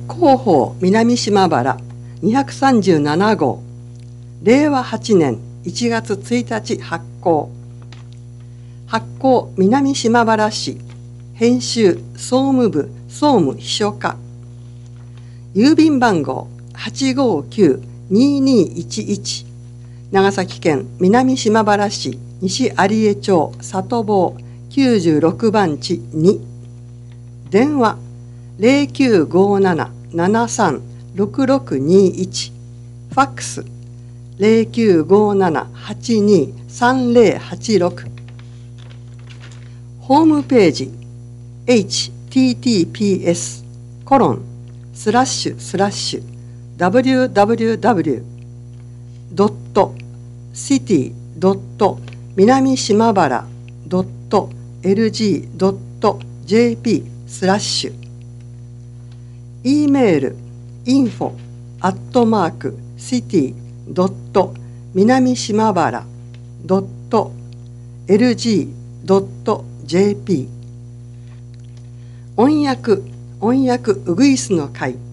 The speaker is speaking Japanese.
広報南島原237号令和8年1月1日発行南島原市編集総務部総務秘書課郵便番号859-2211長崎県南島原市西有江町里坊96番地2電話0957-736621ファックス0957-823086ホームページ https://www.city. 南島原 .lg.jp/ E メール info@city. 南島原 .lg.jp 音訳うぐいすの会